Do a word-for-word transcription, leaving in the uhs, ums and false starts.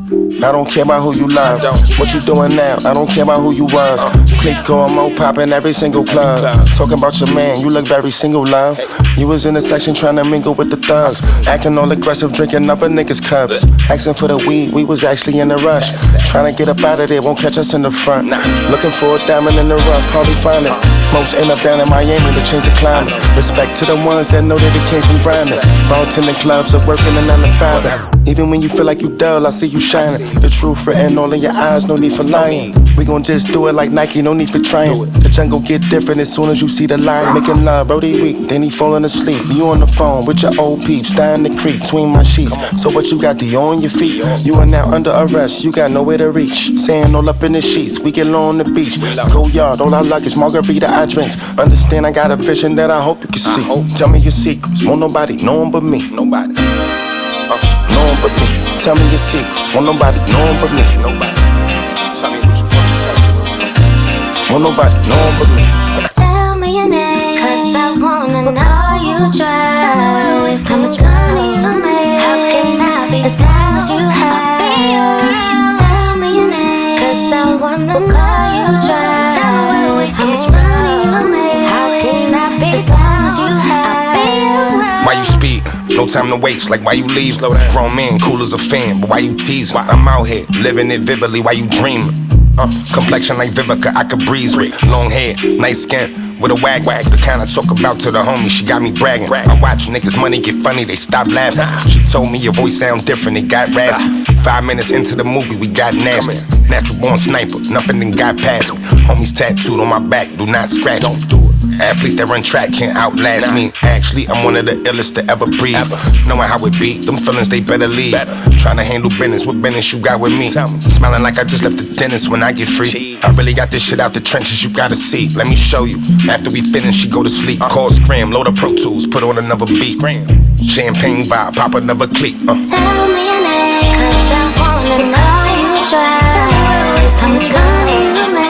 I don't care about who you love. What you doing now? I don't care about who you was. Click or mo poppin' every single club. Talking about your man, you look very single, love. You was in the section trying to mingle with the thugs. Acting all aggressive, drinking other niggas' cups. Asking for the weed, we was actually in a rush. Trying to get up out of there, won't catch us in the front. Looking for a diamond in the rough, hardly find it. Most end up down in Miami to change the climate. Respect to the ones that know that it came from grinding. Bartending clubs or working a nine to five. Even when you feel like you dull, I see you shining. The truth written all in your eyes, no need for lying. We gon' just do it like Nike, no need for trying. The jungle get different as soon as you see the line. Making love, Brody weak, then he falling asleep. You on the phone with your old peeps, dying to creep between my sheets. So what you got, the on your feet? You are now under arrest, you got nowhere to reach. Saying all up in the sheets, we get low on the beach. Go yard, all I luggage, margarita I drinks. Understand I got a vision that I hope you can see. Tell me your secrets, won't nobody know 'em but me. Nobody. No one but me. Tell me your secrets. Won't nobody know one but me. Nobody. Tell me what you want to tell me. Won't nobody know one but me. Tell me your name, 'cause I wanna know how you drive. How much money you make. How can I be as long as you have? Tell me your name, 'cause I wanna know how you drive. How much money you make. How can I be as long as you have? Why you speak? No time to waste, like why you leave? Slow down. Grown man, cool as a fan, but why you tease? Why I'm out here, living it vividly, why you dreaming? Uh, complexion like Vivica, I could breeze with. Long hair, nice skin, with a wag wag. The kind I talk about to the homie, she got me bragging. I watch niggas money get funny, they stop laughing. She told me your voice sound different, it got raspy. Five minutes into the movie, we got nasty. Natural born sniper, nothing then got past me. Homies tattooed on my back, do not scratch me. Don't do it. Athletes that run track can't outlast nah. me. Actually, I'm one of the illest to ever breathe. Ever. Knowing how it be, them feelings they better leave. Better. Trying to handle business, what business you got with me? me? Smiling like I just left the dentist when I get free. Jeez. I really got this shit out the trenches, you gotta see. Let me show you. After we finish, she go to sleep. Uh. Call Scram, load up Pro Tools, put on another beat. Scram. Champagne vibe, pop another clique. Uh. Tell me your name, 'cause I wanna know you drive. How much money you make.